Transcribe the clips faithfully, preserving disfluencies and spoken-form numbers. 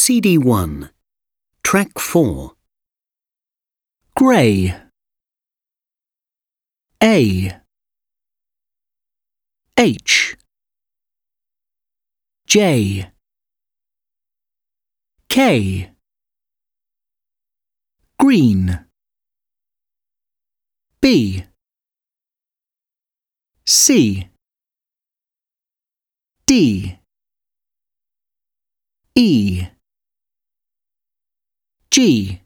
C D one, Track four. Grey. A. H. J. K. Green. B. C. D. E. G.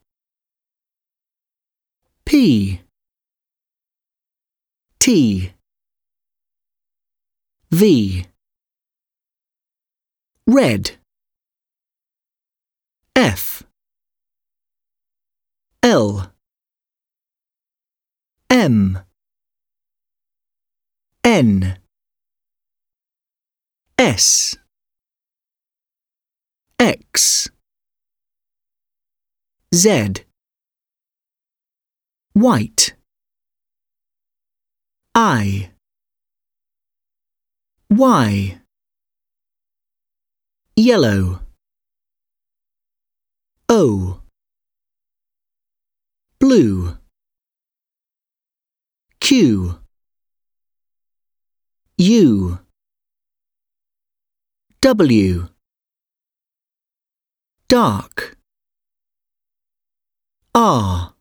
P. T. V. Red. F. L. M. N. S. X. Z. White. I. Y. Yellow. O. Blue. Q. U. W. Dark. R.